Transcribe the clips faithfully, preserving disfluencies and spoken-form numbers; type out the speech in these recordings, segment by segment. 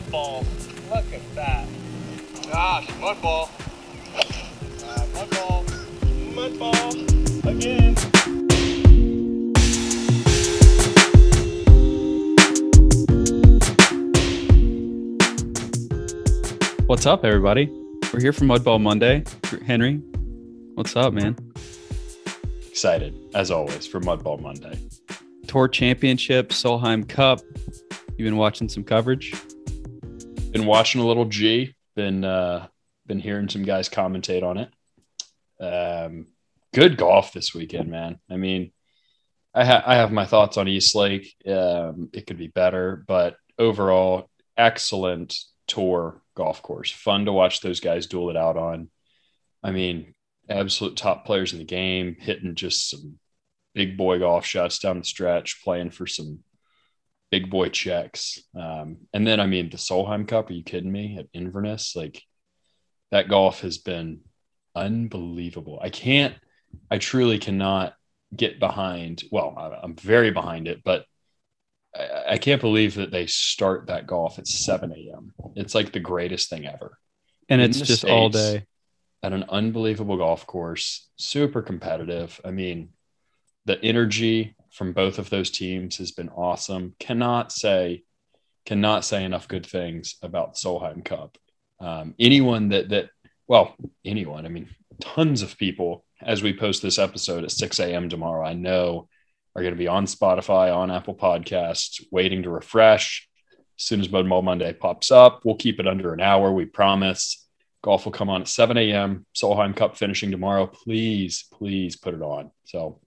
mud ball. Look at that. Gosh, mud ball. Uh, mud ball. Mud ball. Again. What's up, everybody? We're here for Mud Ball Monday. Henry, what's up, man? Excited, as always, for Mud Ball Monday. Tour Championship, Solheim Cup. You been watching some coverage? Been watching a little G. Been uh, been hearing some guys commentate on it. Um, good golf this weekend, man. I mean, I, ha- I have my thoughts on East Lake. Um, it could be better, but overall, excellent tour golf course. Fun to watch those guys duel it out on. I mean, absolute top players in the game, hitting just some big boy golf shots down the stretch, playing for some big boy checks. Um, and then, I mean, the Solheim Cup, are you kidding me? At Inverness, like that golf has been unbelievable. I can't, I truly cannot get behind. Well, I'm very behind it, but I, I can't believe that they start that golf at seven a.m. It's like the greatest thing ever. And In it's the just all States, day. At an unbelievable golf course, super competitive. I mean, the energy from both of those teams has been awesome. Cannot say, cannot say enough good things about Solheim Cup. Um, anyone that, that, well, anyone, I mean, tons of people, as we post this episode at six a.m. tomorrow, I know are going to be on Spotify, on Apple Podcasts, waiting to refresh. As soon as Mud Ball Monday pops up, we'll keep it under an hour. We promise. Golf will come on at seven a.m. Solheim Cup finishing tomorrow. Please, please put it on. So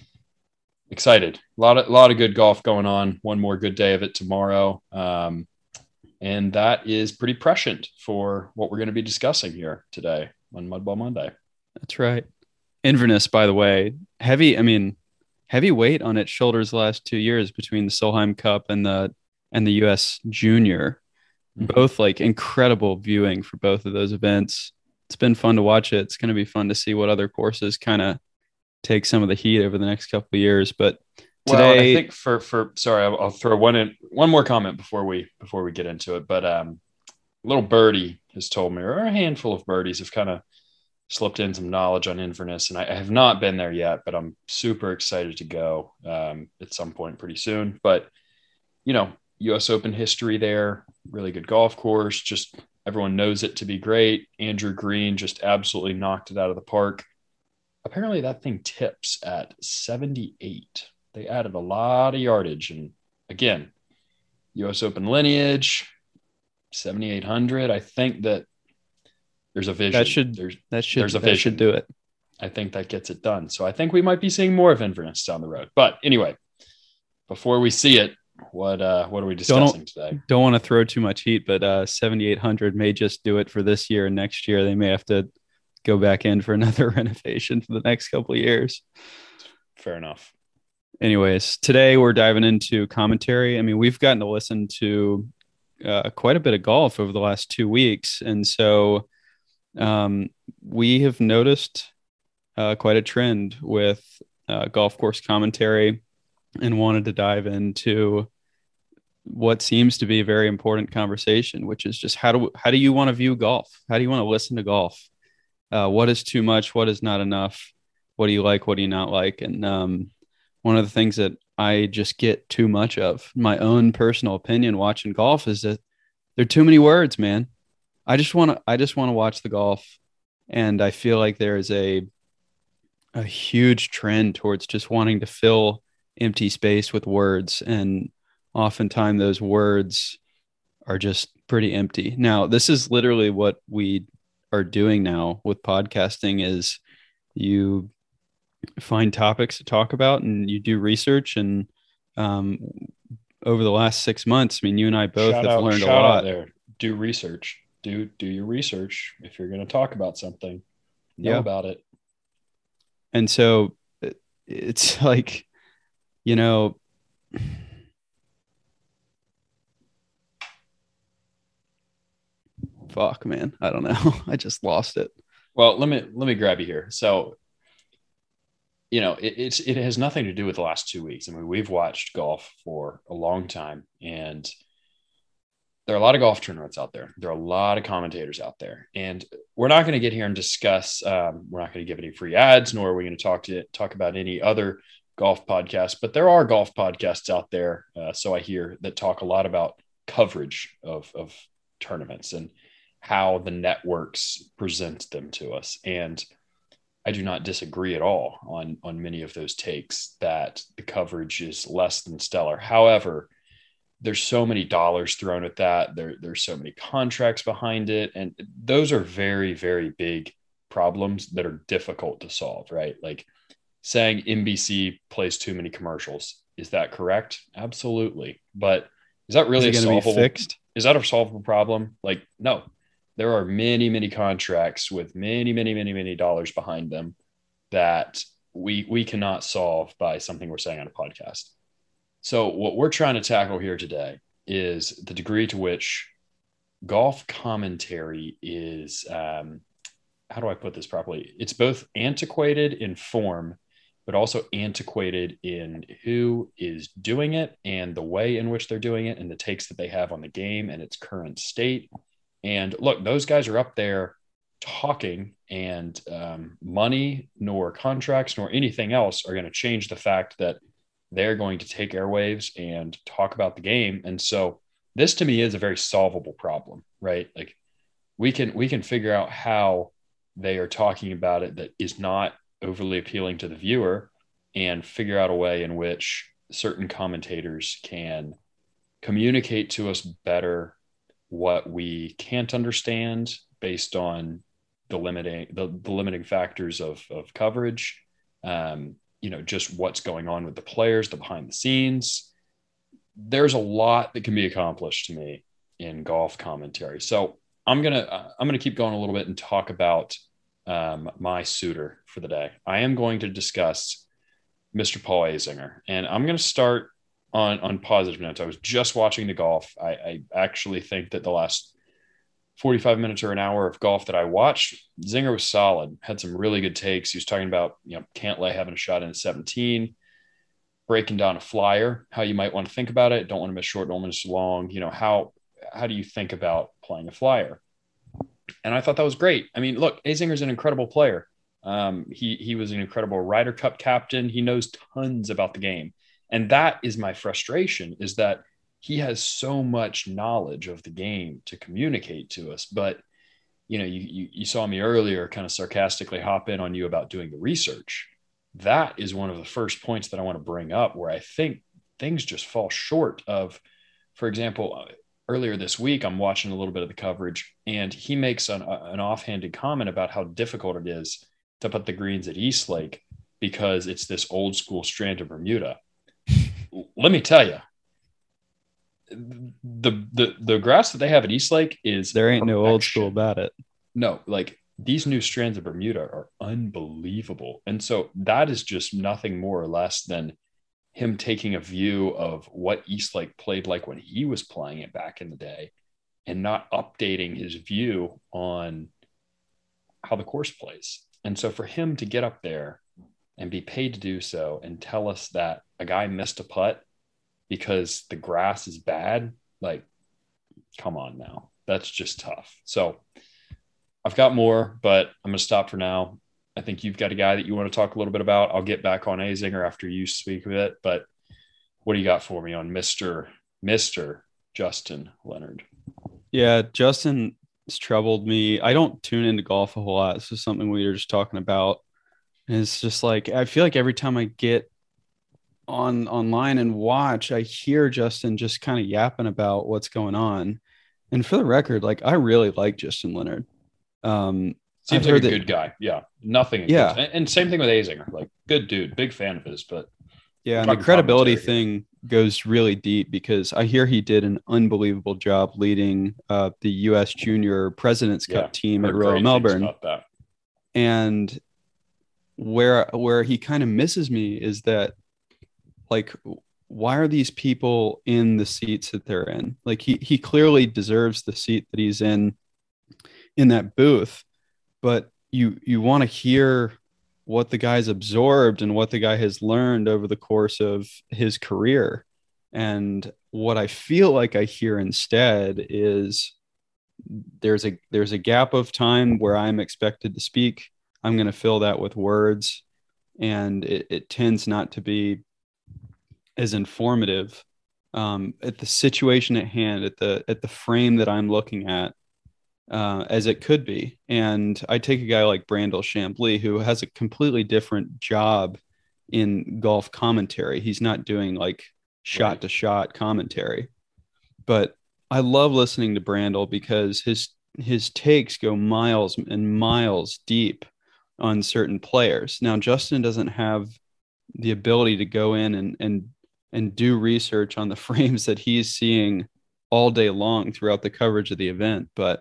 excited. A lot of, a lot of good golf going on. One more good day of it tomorrow. Um, and that is pretty prescient for what we're going to be discussing here today on Mud Ball Monday. That's right. Inverness, by the way, heavy, I mean, heavy weight on its shoulders the last two years between the Solheim Cup and the and the U S Junior. Mm-hmm. Both like incredible viewing for both of those events. It's been fun to watch it. It's going to be fun to see what other courses kind of take some of the heat over the next couple of years. But today, well, I think for for sorry, I'll, I'll throw one in one more comment before we before we get into it. But um, little birdie has told me, or a handful of birdies have kind of slipped in some knowledge on Inverness, and I, I have not been there yet, but I'm super excited to go um, at some point pretty soon. But you know, U S Open history there, really good golf course. Just everyone knows it to be great. Andrew Green just absolutely knocked it out of the park. Apparently that thing tips at seventy-eight. They added a lot of yardage. And again, U S Open lineage, seventy-eight hundred. I think that there's a vision. That should, there's, that should, there's a that vision. should do it. I think that gets it done. So I think we might be seeing more of Inverness down the road. But anyway, before we see it, what uh, what are we discussing don't, today? Don't want to throw too much heat, but uh, seventy-eight hundred may just do it for this year, and next year they may have to go back in for another renovation for the next couple of years. Fair enough. Anyways, today we're diving into commentary. I mean, we've gotten to listen to uh, quite a bit of golf over the last two weeks, and so um, we have noticed uh, quite a trend with uh, golf course commentary, and wanted to dive into what seems to be a very important conversation, which is just how do how do you want to view golf? How do you want to listen to golf? Uh, what is too much? What is not enough? What do you like? What do you not like? And um, one of the things that I just get too much of, my own personal opinion watching golf, is that there are too many words, man. I just want to I just want to watch the golf, and I feel like there is a a huge trend towards just wanting to fill empty space with words, and oftentimes those words are just pretty empty. Now, this is literally what we are doing now with podcasting: is you find topics to talk about and you do research. And um, over the last six months, I mean, you and I both shout have out, learned shout a lot. Out there. Do research. Do do your research. If you're going to talk about something, know Yeah. about it. And so it's like, you know, fuck, man. I don't know. I just lost it. Well, let me let me grab you here. So, you know, it, it's it has nothing to do with the last two weeks. I mean, we've watched golf for a long time, and there are a lot of golf tournaments out there. There are a lot of commentators out there, and we're not going to get here and discuss. Um, we're not going to give any free ads, nor are we going to talk to talk about any other golf podcasts. But there are golf podcasts out there, uh, so I hear, that talk a lot about coverage of of tournaments and how the networks present them to us. And I do not disagree at all on on many of those takes that the coverage is less than stellar. However, there's so many dollars thrown at that. There, there's so many contracts behind it. And those are very, very big problems that are difficult to solve, right? Like saying N B C plays too many commercials. Is that correct? Absolutely. But is that really Is a it gonna be solvable, fixed? is that a solvable problem? Like, no, there are many, many contracts with many, many, many, many dollars behind them that we, we cannot solve by something we're saying on a podcast. So what we're trying to tackle here today is the degree to which golf commentary is, um, how do I put this properly? It's both antiquated in form, but also antiquated in who is doing it and the way in which they're doing it and the takes that they have on the game and its current state. And look, those guys are up there talking, and um, money nor contracts nor anything else are going to change the fact that they're going to take airwaves and talk about the game. And so this to me is a very solvable problem, right? Like we can, we can figure out how they are talking about it that is not overly appealing to the viewer, and figure out a way in which certain commentators can communicate to us better what we can't understand based on the limiting, the, the limiting factors of, of coverage. Um, you know, just what's going on with the players, the behind the scenes. There's a lot that can be accomplished to me in golf commentary. So I'm going to, I'm going to keep going a little bit and talk about um, my suitor for the day. I am going to discuss Mister Paul Azinger, and I'm going to start on, on positive notes. I was just watching the golf. I, I actually think that the last forty-five minutes or an hour of golf that I watched, Zinger was solid, had some really good takes. He was talking about, you know, Cantlay having a shot in seventeen, breaking down a flyer, how you might want to think about it. Don't want to miss short, don't miss long. You know, how, how do you think about playing a flyer? And I thought that was great. I mean, look, Azinger's an incredible player. Um, he, he was an incredible Ryder Cup captain. He knows tons about the game. And that is my frustration, is that he has so much knowledge of the game to communicate to us. But, you know, you, you, you saw me earlier kind of sarcastically hop in on you about doing the research. That is one of the first points that I want to bring up, where I think things just fall short of, for example, earlier this week, I'm watching a little bit of the coverage, and he makes an, an offhanded comment about how difficult it is to put the greens at Eastlake because it's this old school strand of Bermuda. Let me tell you, the the the grass that they have at Eastlake is There ain't no old perfection. school about it. No, like these new strands of Bermuda are unbelievable. And so that is just nothing more or less than him taking a view of what Eastlake played like when he was playing it back in the day, and not updating his view on how the course plays. And so for him to get up there and be paid to do so and tell us that a guy missed a putt because the grass is bad, like, come on now. That's just tough. So I've got more, but I'm going to stop for now. I think you've got a guy that you want to talk a little bit about. I'll get back on Azinger after you speak of it, but what do you got for me on Mister Mister Justin Leonard? Yeah, Justin has troubled me. I don't tune into golf a whole lot. This is something we were just talking about. And it's just like, I feel like every time I get on online and watch, I hear Justin just kind of yapping about what's going on. And for the record, like, I really like Justin Leonard. Um, Seems I've like a heard that- good guy. Yeah. Nothing. Yeah. against- And, and same thing with Azinger. Like, good dude, big fan of his, but Yeah, and talking the credibility commentary here. thing goes really deep, because I hear he did an unbelievable job leading uh, the U S Junior President's Cup Yeah, team at heard Royal great things Melbourne. about that. And where where he kind of misses me is that, like, why are these people in the seats that they're in? Like, he he clearly deserves the seat that he's in in that booth, but you you want to hear what the guy's absorbed and what the guy has learned over the course of his career. And what I feel like I hear instead is there's a there's a gap of time where I'm expected to speak. I'm going to fill that with words, and it, it tends not to be as informative um, at the situation at hand, at the at the frame that I'm looking at, uh, as it could be. And I take a guy like Brandel Chambly, who has a completely different job in golf commentary. He's not doing like shot to shot commentary, but I love listening to Brandel because his his takes go miles and miles deep on certain players. Now, Justin doesn't have the ability to go in and and and do research on the frames that he's seeing all day long throughout the coverage of the event, but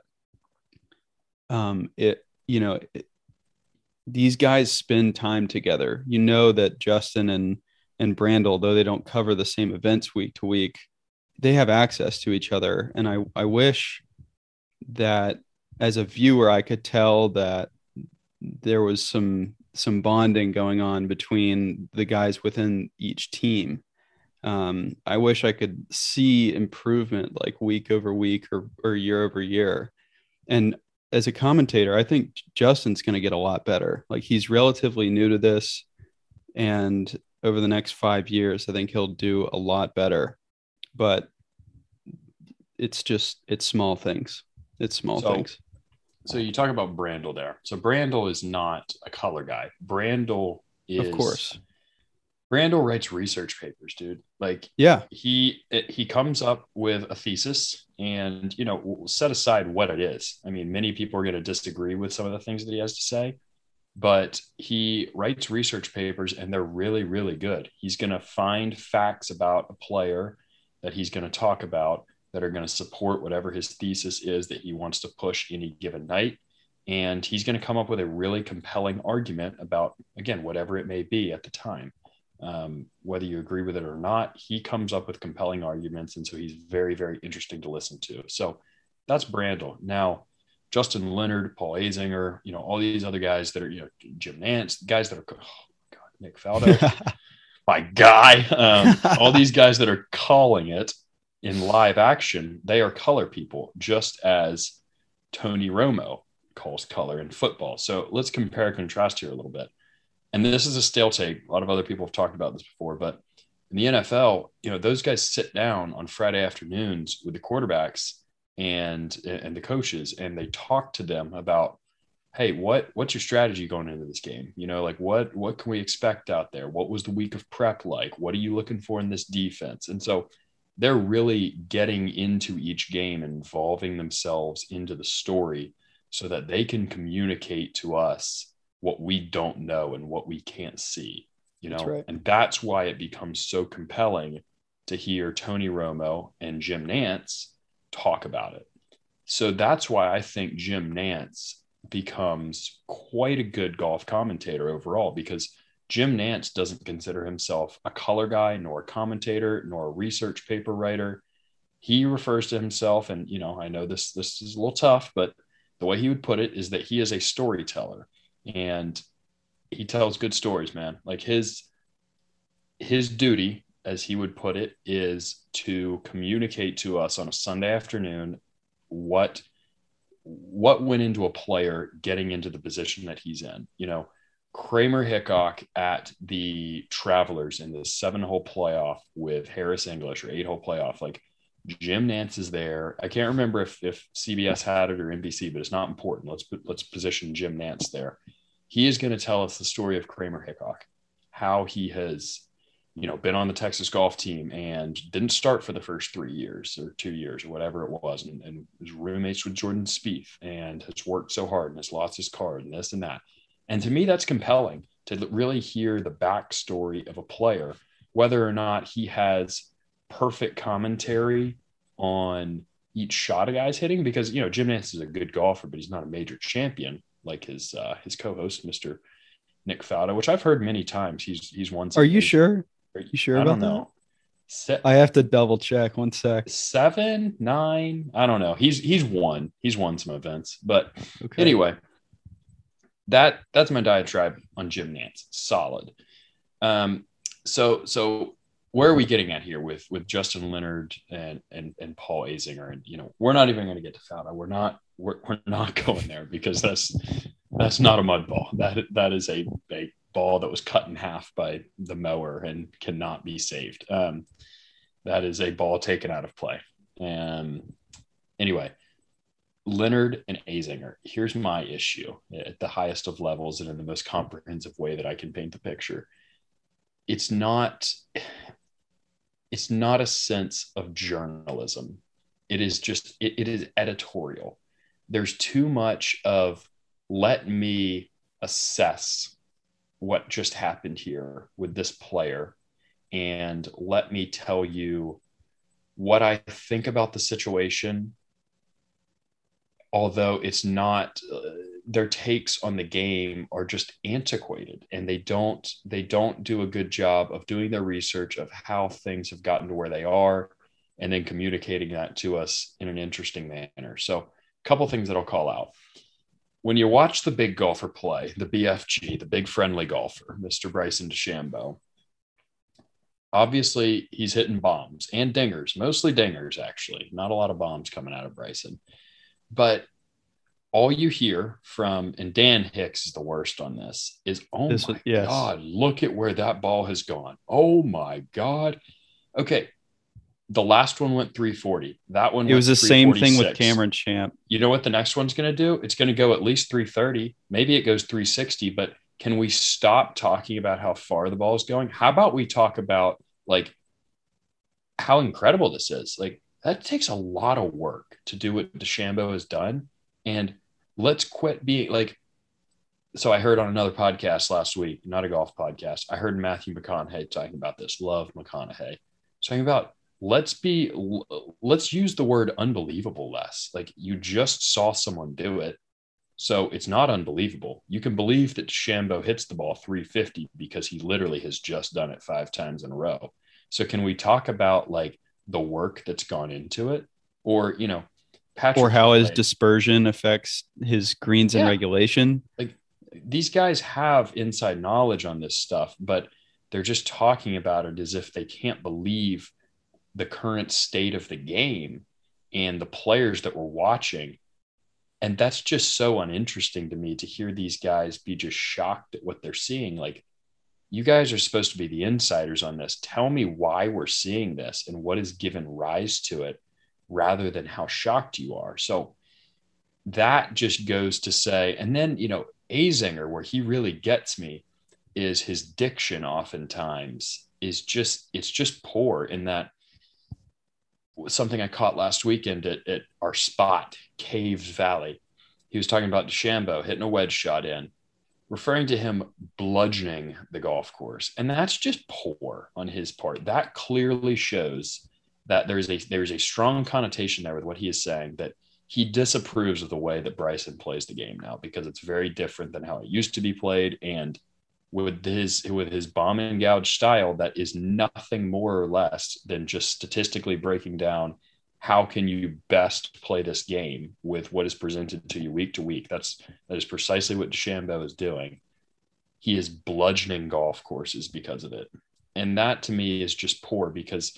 um, it you know it, these guys spend time together. You know that Justin and and Brandel, though they don't cover the same events week to week, they have access to each other. And I, I wish that as a viewer, I could tell that there was some, some bonding going on between the guys within each team. Um, I wish I could see improvement like week over week or, or year over year. And as a commentator, I think Justin's going to get a lot better. Like, he's relatively new to this, and over the next five years, I think he'll do a lot better. But it's just, it's small things. It's small so, things. So you talk about Brandel there. So Brandel is not a color guy. Brandel is, of course, Brandel writes research papers, dude. Like, yeah, he it, he comes up with a thesis, and, you know, we'll set aside what it is. I mean, many people are going to disagree with some of the things that he has to say, but he writes research papers, and they're really, really good. He's going to find facts about a player that he's going to talk about that are going to support whatever his thesis is that he wants to push any given night. And he's going to come up with a really compelling argument about, again, whatever it may be at the time. Um, whether you agree with it or not, he comes up with compelling arguments. And so he's very, very interesting to listen to. So that's Brandel. Now, Justin Leonard, Paul Azinger, you know, all these other guys that are, you know, Jim Nantz, guys that are, oh God, Nick Faldo, my guy, um, all these guys that are calling it in live action, they are color people, just as Tony Romo calls color in football. So let's compare and contrast here a little bit. And this is a stale take. A lot of other people have talked about this before, but in the N F L, you know, those guys sit down on Friday afternoons with the quarterbacks and and the coaches, and they talk to them about, hey, what what's your strategy going into this game? You know, like what what can we expect out there? What was the week of prep like? What are you looking for in this defense? And so they're really getting into each game and involving themselves into the story so that they can communicate to us what we don't know and what we can't see, you know, That's right. And that's why it becomes so compelling to hear Tony Romo and Jim Nantz talk about it. So that's why I think Jim Nantz becomes quite a good golf commentator overall, because Jim Nantz doesn't consider himself a color guy, nor a commentator, nor a research paper writer. He refers to himself, and, you know, I know this, this is a little tough, but the way he would put it is that he is a storyteller, and he tells good stories, man. Like his, his duty, as he would put it, is to communicate to us on a Sunday afternoon what, what went into a player getting into the position that he's in. You know, Kramer Hickok at the Travelers in the seven hole playoff with Harris English, or eight hole playoff. Like, Jim Nantz is there. I can't remember if, if C B S had it or N B C, but it's not important. Let's let's position Jim Nantz there. He is going to tell us the story of Kramer Hickok, how he has, you know, been on the Texas golf team and didn't start for the first three years or two years or whatever it was, and, and was roommates with Jordan Spieth and has worked so hard and has lost his card and this and that. And to me, that's compelling to really hear the backstory of a player, whether or not he has perfect commentary on each shot a guy's hitting, because, you know, Jim Nantz is a good golfer, but he's not a major champion like his uh, his co-host, Mister Nick Faldo, which I've heard many times. He's he's won. Are you sure? Are you sure I about don't know. Se- I have to double check. One sec. Seven, nine. I don't know. He's he's won. He's won some events, but okay. Anyway. That that's my diatribe on Jim Nantz. Solid. Um, so so where are we getting at here with with Justin Leonard and and and Paul Azinger? And you know, we're not even going to get to Fauda. We're not we're, we're not going there because that's that's not a mud ball. That that is a, a ball that was cut in half by the mower and cannot be saved. Um, that is a ball taken out of play. And anyway, Leonard and Azinger. Here's my issue at the highest of levels and in the most comprehensive way that I can paint the picture. It's not. It's not a sense of journalism. It is just, it, it is editorial. There's too much of let me assess what just happened here with this player and let me tell you what I think about the situation. Although it's not, uh, their takes on the game are just antiquated, and they don't they don't do a good job of doing their research of how things have gotten to where they are, and then communicating that to us in an interesting manner. So, a couple things that I'll call out. When you watch the big golfer play, the B F G, the big friendly golfer, Mister Bryson DeChambeau, obviously he's hitting bombs and dingers, mostly dingers actually, not a lot of bombs coming out of Bryson. But all you hear from, and Dan Hicks is the worst on this, is, oh This my was- yes. God, look at where that ball has gone. Oh my God. Okay. The last one went three forty. That one It was the went same thing with three forty-six. Cameron Champ. You know what the next one's going to do? It's going to go at least three thirty. Maybe it goes three sixty, but can we stop talking about how far the ball is going? How about we talk about like how incredible this is? Like, that takes a lot of work to do what DeChambeau has done. And let's quit being like, so I heard on another podcast last week, not a golf podcast, I heard Matthew McConaughey talking about this. Love McConaughey. Talking about let's be, let's use the word unbelievable less. Like, you just saw someone do it. So it's not unbelievable. You can believe that DeChambeau hits the ball three fifty because he literally has just done it five times in a row. So can we talk about like the work that's gone into it? Or, you know, Patrick Or how his Cantlay, dispersion affects his greens in Yeah. regulation. like these guys have inside knowledge on this stuff, but they're just talking about it as if they can't believe the current state of the game and the players that we're watching. And that's just so uninteresting to me to hear these guys be just shocked at what they're seeing. Like, you guys are supposed to be the insiders on this. Tell me why we're seeing this and what has given rise to it, rather than how shocked you are. So that just goes to say, and then, you know, Azinger, where he really gets me is his diction oftentimes is just, it's just poor. In that, something I caught last weekend at, at our spot, Caves Valley, he was talking about DeChambeau hitting a wedge shot in, referring to him bludgeoning the golf course. And that's just poor on his part. That clearly shows that there's a there's a strong connotation there with what he is saying, that he disapproves of the way that Bryson plays the game now, because it's very different than how it used to be played. And with his with his bomb and gouge style, that is nothing more or less than just statistically breaking down how can you best play this game with what is presented to you week to week. That's that is precisely what DeChambeau is doing. He is bludgeoning golf courses because of it. And that to me is just poor, because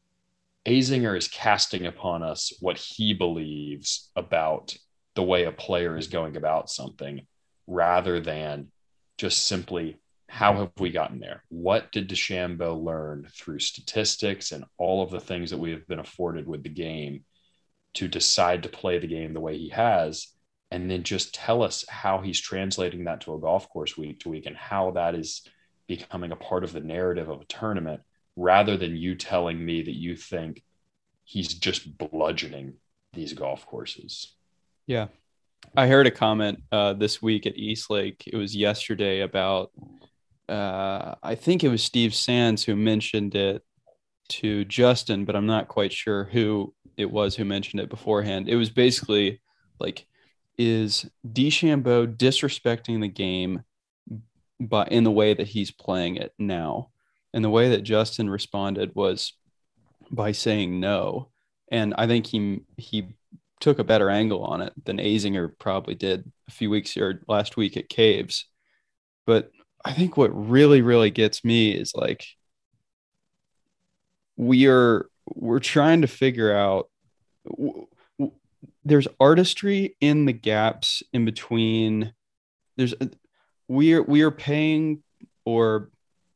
Azinger is casting upon us what he believes about the way a player is going about something, rather than just simply, how have we gotten there? What did DeChambeau learn through statistics and all of the things that we have been afforded with the game to decide to play the game the way he has? And then just tell us how he's translating that to a golf course week to week, and how that is becoming a part of the narrative of a tournament, rather than you telling me that you think he's just bludgeoning these golf courses. Yeah. I heard a comment uh, this week at Eastlake. It was yesterday about, uh, I think it was Steve Sands who mentioned it to Justin, but I'm not quite sure who it was who mentioned it beforehand. It was basically like, is DeChambeau disrespecting the game but in the way that he's playing it now? And the way that Justin responded was by saying no. And I think he he took a better angle on it than Azinger probably did a few weeks or last week at Caves. But I think what really, really gets me is like, we are we're trying to figure out w- w- there's artistry in the gaps in between. There's we are we are paying or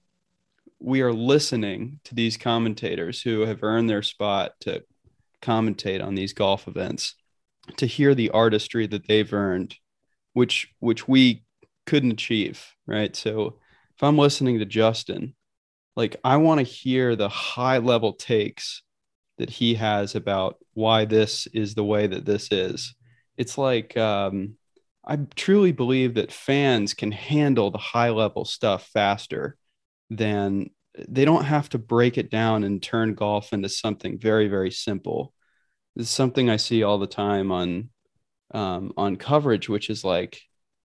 we are listening to these commentators who have earned their spot to commentate on these golf events to hear the artistry that they've earned, which which we couldn't achieve, right? So if I'm listening to Justin, like I want to hear the high level takes that he has about why this is the way that this is. It's like um, I truly believe that fans can handle the high level stuff faster than they don't have to break it down and turn golf into something very, very simple. This is something I see all the time on um, on coverage, which is like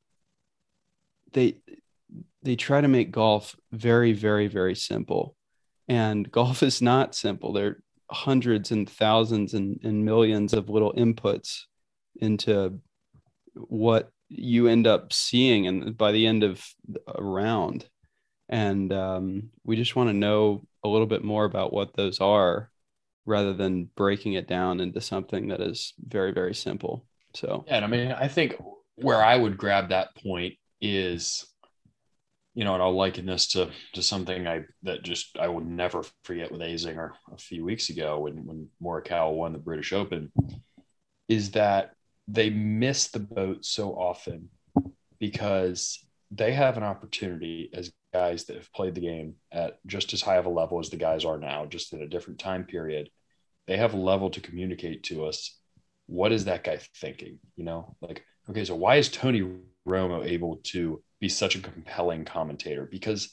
they they try to make golf very, very, very simple. And golf is not simple. There are hundreds and thousands and, and millions of little inputs into what you end up seeing and by the end of a round. And um, we just want to know a little bit more about what those are rather than breaking it down into something that is very, very simple. So, Yeah, and I mean, I think where I would grab that point is, you know, and I'll liken this to to something I that just I would never forget with Azinger a few weeks ago when when Morikawa won the British Open, is that they miss the boat so often because they have an opportunity as guys that have played the game at just as high of a level as the guys are now, just in a different time period. They have a level to communicate to us. What is that guy thinking? You know, like, okay, so why is Tony Romo able to be such a compelling commentator? Because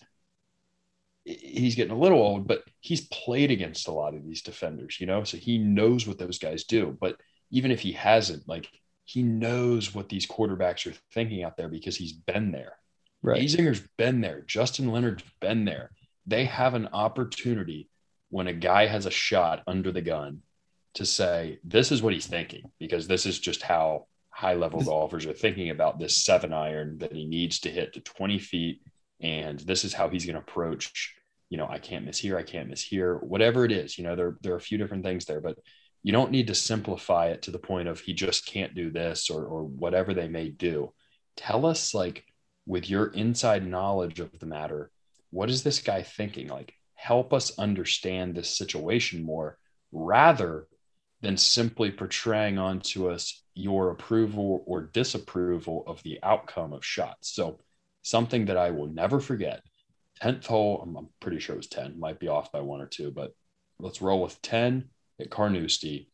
he's getting a little old, but he's played against a lot of these defenders, you know, so he knows what those guys do. But even if he hasn't, like, he knows what these quarterbacks are thinking out there because he's been there. right. Azinger's been there. Justin Leonard's been there. They have an opportunity when a guy has a shot under the gun to say, this is what he's thinking, because this is just how high level golfers are thinking about this seven iron that he needs to hit to twenty feet. And this is how he's going to approach, you know, I can't miss here. I can't miss here, whatever it is. You know, there, there are a few different things there, but you don't need to simplify it to the point of he just can't do this or, or whatever they may do. Tell us, like, with your inside knowledge of the matter, what is this guy thinking? Like, help us understand this situation more rather than simply portraying onto us your approval or disapproval of the outcome of shots. So something that I will never forget, tenth hole, I'm, I'm pretty sure it was ten, might be off by one or two, but let's roll with ten at Carnoustie,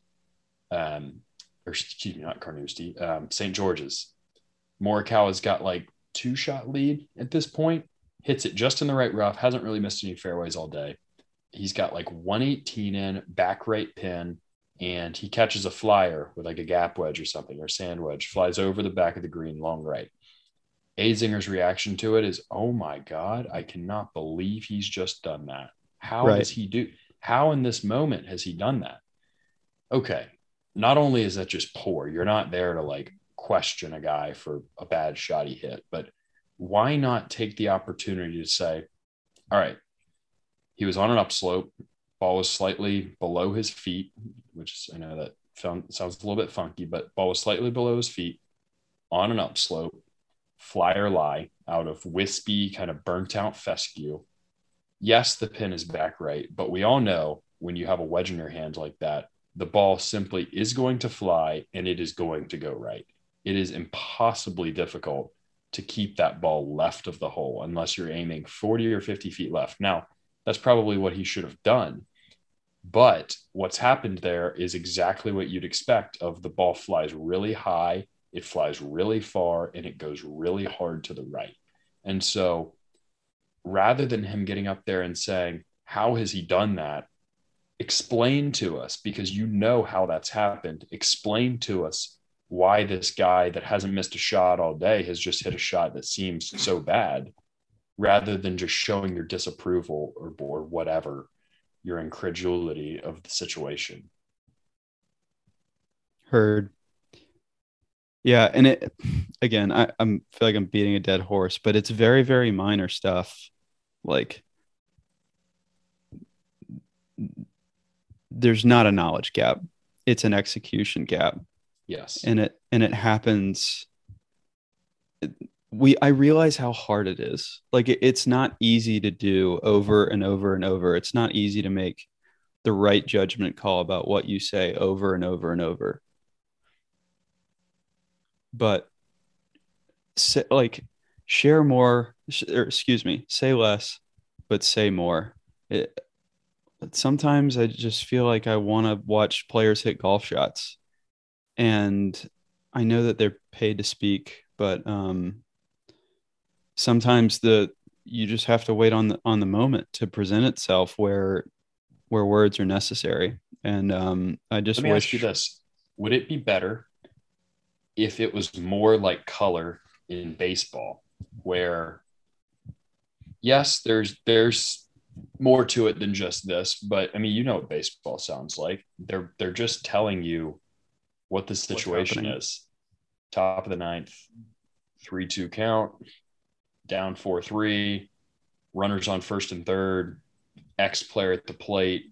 um, or excuse me, not Carnoustie, um, Saint George's. Morikawa's got like two shot lead at this point, hits it just in the right rough, hasn't really missed any fairways all day. He's got like one eighteen in, back right pin, and he catches a flyer with like a gap wedge or something, or a sand wedge, flies over the back of the green, long right. Azinger's reaction to it is, oh my God, I cannot believe he's just done that. How Right. does he do? How in this moment has he done that? Okay. Not only is that just poor, you're not there to like question a guy for a bad shot he hit, but why not take the opportunity to say, all right, he was on an upslope, ball was slightly below his feet, which I know that sounds a little bit funky, but ball was slightly below his feet on an upslope, fly or lie out of wispy, kind of burnt out fescue. Yes, the pin is back right, but we all know when you have a wedge in your hand like that, the ball simply is going to fly and it is going to go right. It is impossibly difficult to keep that ball left of the hole unless you're aiming forty or fifty feet left. Now, that's probably what he should have done. But what's happened there is exactly what you'd expect of the ball flies really high, it flies really far, and it goes really hard to the right. And so rather than him getting up there and saying, how has he done that? Explain to us, because you know how that's happened. Explain to us why this guy that hasn't missed a shot all day has just hit a shot that seems so bad, rather than just showing your disapproval or, or whatever, your incredulity of the situation. Heard. Yeah, and it again, I, I'm feel like I'm beating a dead horse, but it's very, very minor stuff. Like there's not a knowledge gap. It's an execution gap. Yes. And it, and it happens. We, I realize how hard it is. Like it, it's not easy to do over and over and over. It's not easy to make the right judgment call about what you say over and over and over. But say, like share more, or excuse me, say less, but say more. It, sometimes I just feel like I want to watch players hit golf shots, and I know that they're paid to speak, but um, sometimes the you just have to wait on the on the moment to present itself where where words are necessary. And um, I just Let me wish. ask you this: would it be better if it was more like color in baseball, where yes, there's there's more to it than just this, but I mean, you know what baseball sounds like. They're they're just telling you what the situation is. Top of the ninth, three two count, down four three, runners on first and third, X player at the plate.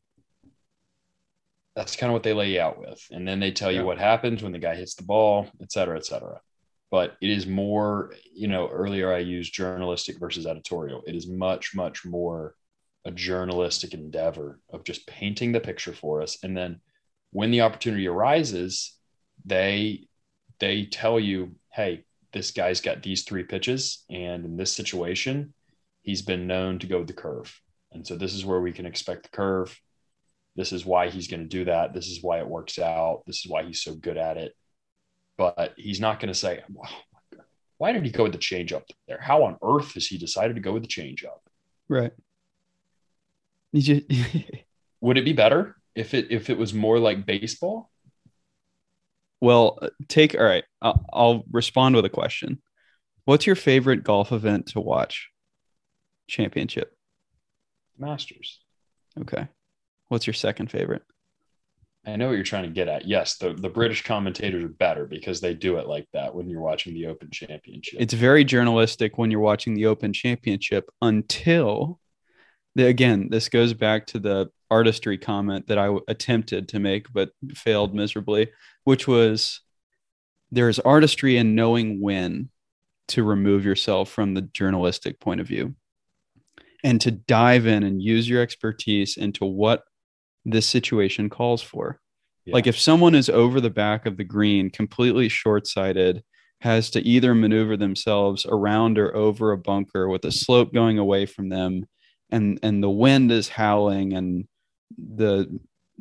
That's kind of what they lay you out with. And then they tell you Yeah. what happens when the guy hits the ball, et cetera, et cetera. But it is more, you know, earlier I used journalistic versus editorial. It is much, much more a journalistic endeavor of just painting the picture for us. And then when the opportunity arises, they they tell you, hey, this guy's got these three pitches. And in this situation, he's been known to go with the curve. And so this is where we can expect the curve. This is why he's going to do that. This is why it works out. This is why he's so good at it. But he's not going to say, oh, why did he go with the changeup there? How on earth has he decided to go with the changeup? Right. You just Would it be better if it if it was more like baseball? Well, take all right. I'll, I'll respond with a question. What's your favorite golf event to watch? Championship. Masters. Okay. What's your second favorite? I know what you're trying to get at. Yes, the, the British commentators are better because they do it like that when you're watching the Open Championship. It's very journalistic when you're watching the Open Championship until, the, again, this goes back to the artistry comment that I w- attempted to make but failed miserably, which was there's artistry in knowing when to remove yourself from the journalistic point of view and to dive in and use your expertise into what this situation calls for. Yeah. Like if someone is over the back of the green, completely short-sighted, has to either maneuver themselves around or over a bunker with a slope going away from them, and and the wind is howling, and the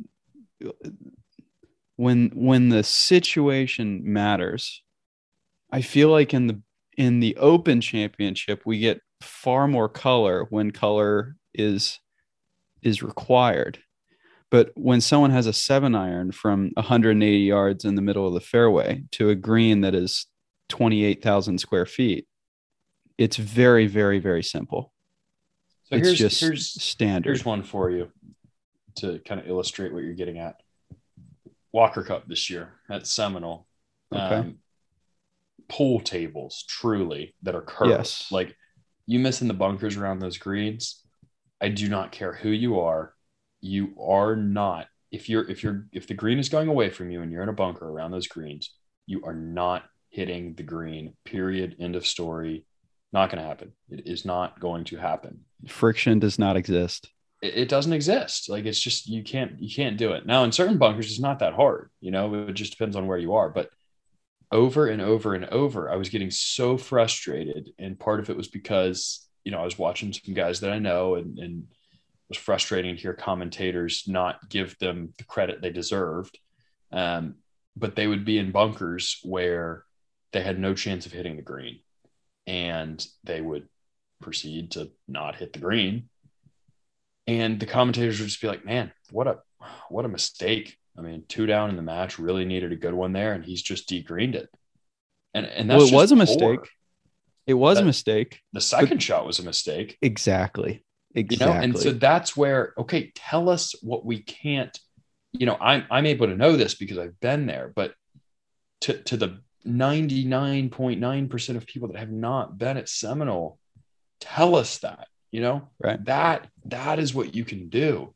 when when the situation matters, I feel like in the in the Open Championship we get far more color when color is is required. But when someone has a seven iron from one hundred eighty yards in the middle of the fairway to a green that is twenty-eight thousand square feet, it's very, very, very simple. So it's here's, just here's, standard. Here's one for you to kind of illustrate what you're getting at. Walker Cup this year at Seminole. Okay. Um, pool tables, truly, that are curved. Yes. Like you missing the bunkers around those greens. I do not care who you are. You are not, if you're, if you're, if the green is going away from you and you're in a bunker around those greens, you are not hitting the green, period. End of story. Not going to happen. It is not going to happen. Friction does not exist. It, it doesn't exist. Like it's just, you can't, you can't do it. Now in certain bunkers, it's not that hard, you know, it just depends on where you are, but over and over and over, I was getting so frustrated. And part of it was because, you know, I was watching some guys that I know, and, and it was frustrating to hear commentators not give them the credit they deserved. Um, but they would be in bunkers where they had no chance of hitting the green, and they would proceed to not hit the green. And the commentators would just be like, man, what a, what a mistake. I mean, two down in the match, really needed a good one there, and he's just de-greened it. And and that's well, it was a poor. mistake. It was that, a mistake. The second but, shot was a mistake. Exactly. Exactly. You know, and so that's where, okay, tell us what we can't, you know, I'm I'm able to know this because I've been there, but to to the ninety-nine point nine percent of people that have not been at Seminole, tell us that, you know, right. That that is what you can do.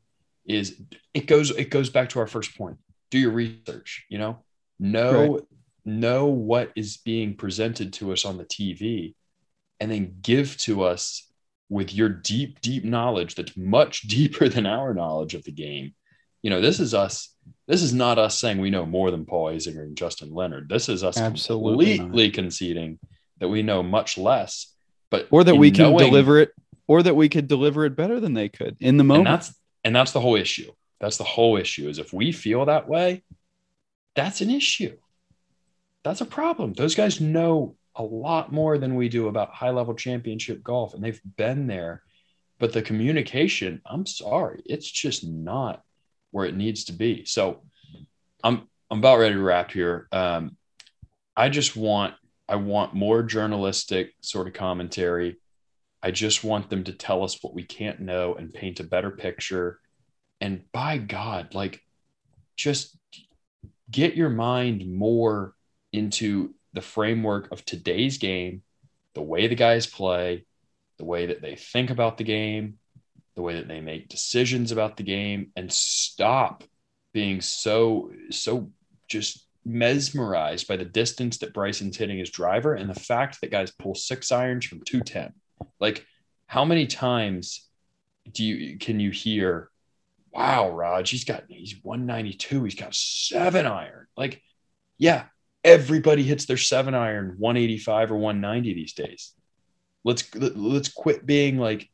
is it goes it goes back to our first point. Do your research, you know, know right. know what is being presented to us on the T V, and then give to us with your deep, deep knowledge that's much deeper than our knowledge of the game. You know, this is us. This is not us saying we know more than Paul Azinger and Justin Leonard. This is us Absolutely completely not. conceding that we know much less, but or that we can knowing, deliver it, or that we could deliver it better than they could in the moment. And that's and that's the whole issue. That's the whole issue. Is if we feel that way, that's an issue. That's a problem. Those guys know a lot more than we do about high-level championship golf, and they've been there. But the communication, I'm sorry, it's just not where it needs to be. So I'm I'm about ready to wrap here. Um, I just want I want more journalistic sort of commentary. I just want them to tell us what we can't know and paint a better picture. And by God, like, just get your mind more into the framework of today's game, the way the guys play, the way that they think about the game, the way that they make decisions about the game, and stop being so, so just mesmerized by the distance that Bryson's hitting his driver and the fact that guys pull six irons from two ten. Like, how many times do you, can you hear, wow, Raj, he's got, he's one ninety-two. He's got seven iron. Like, yeah, everybody hits their seven iron one eighty-five or one ninety these days. Let's let's quit being like,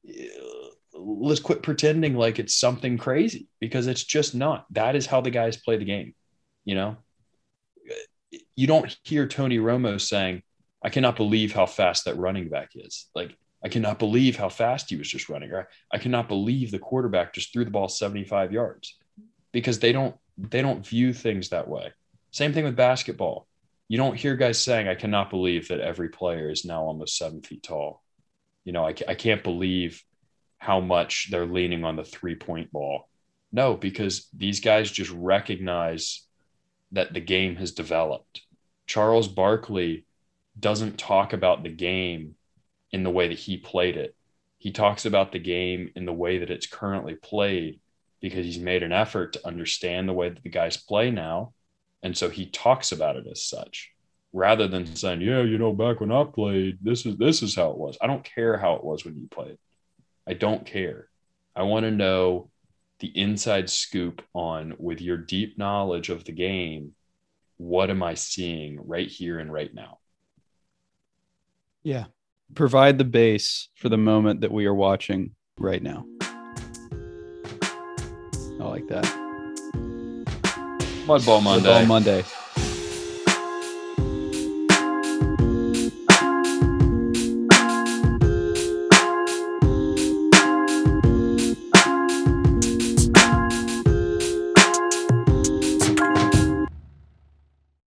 let's quit pretending like it's something crazy, because it's just not. That is how the guys play the game. You know, you don't hear Tony Romo saying, I cannot believe how fast that running back is. Like, I cannot believe how fast he was just running. Or I cannot believe the quarterback just threw the ball seventy-five yards, because they don't, they don't view things that way. Same thing with basketball. You don't hear guys saying, I cannot believe that every player is now almost seven feet tall. You know, I, I can't believe how much they're leaning on the three-point ball. No, because these guys just recognize that the game has developed. Charles Barkley doesn't talk about the game in the way that he played it. He talks about the game in the way that it's currently played, because he's made an effort to understand the way that the guys play now. And so he talks about it as such, rather than saying, yeah, you know, back when I played, this is, this is how it was. I don't care how it was when you played. I don't care. I want to know the inside scoop on, with your deep knowledge of the game, what am I seeing right here and right now? Yeah. Provide the base for the moment that we are watching right now. I like that. Mud Ball Monday. Mud Ball Monday.